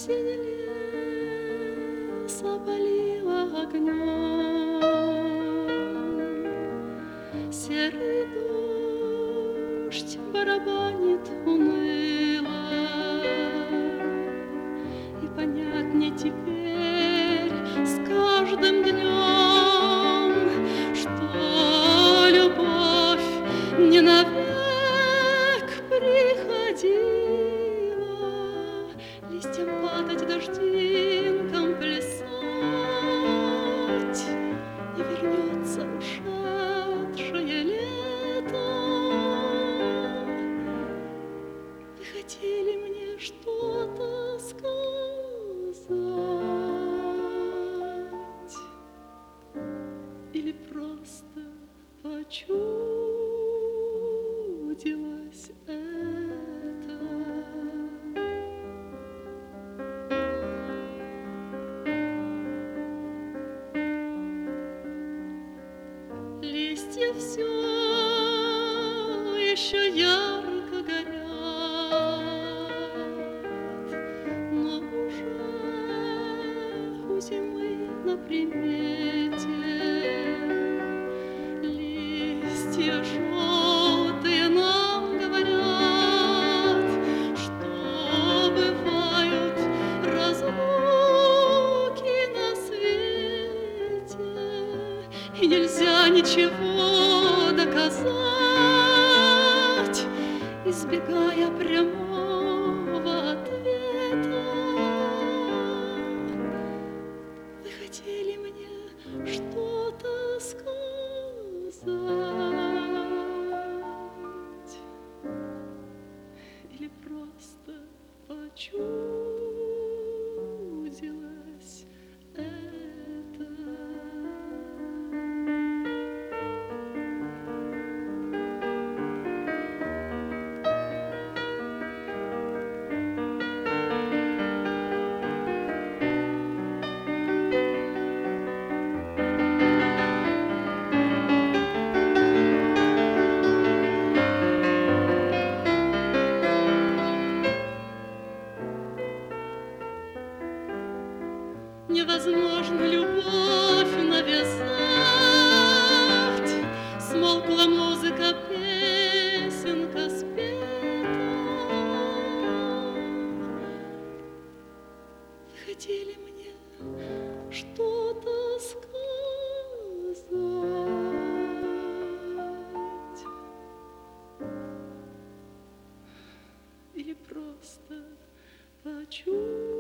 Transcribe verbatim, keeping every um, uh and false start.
Осень лес опалила огнем, серый дождь барабанит уныло, и понятнее теперь с каждым днем, что любовь не навек приходила, листьям падать, дождинкам плясать, и вернется ушедшее лето. Вы хотели мне что-то сказать или просто почудилось это? Листья все еще ярко горят, но уже у зимы на примете листья желтые нам говорят, что бывают разлуки на свете, и нельзя ничего доказать, избегая прямого ответа. Вы хотели мне что-то сказать или просто почудилось это? Невозможно любовь навязать, смолкла музыка, песенка спета. Вы хотели мне что-то сказать или просто почувствовать?